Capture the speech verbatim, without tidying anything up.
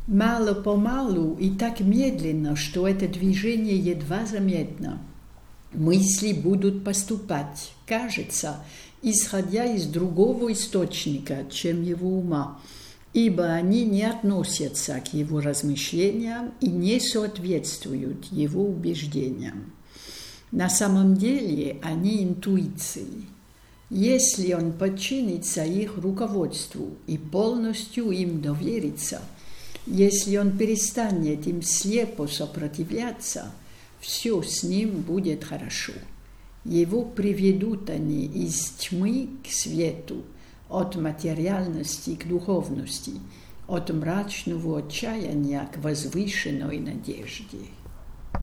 Мало-помалу и так медленно, что это движение едва заметно. Мысли будут поступать, кажется, исходя из другого источника, чем его ума, ибо они не относятся к его размышлениям и не соответствуют его убеждениям. На самом деле они интуиции. Если он подчинится их руководству и полностью им доверится, если он перестанет им слепо сопротивляться, все с ним будет хорошо. Его приведут они из тьмы к свету, от материальности к духовности, от мрачного отчаяния к возвышенной надежде.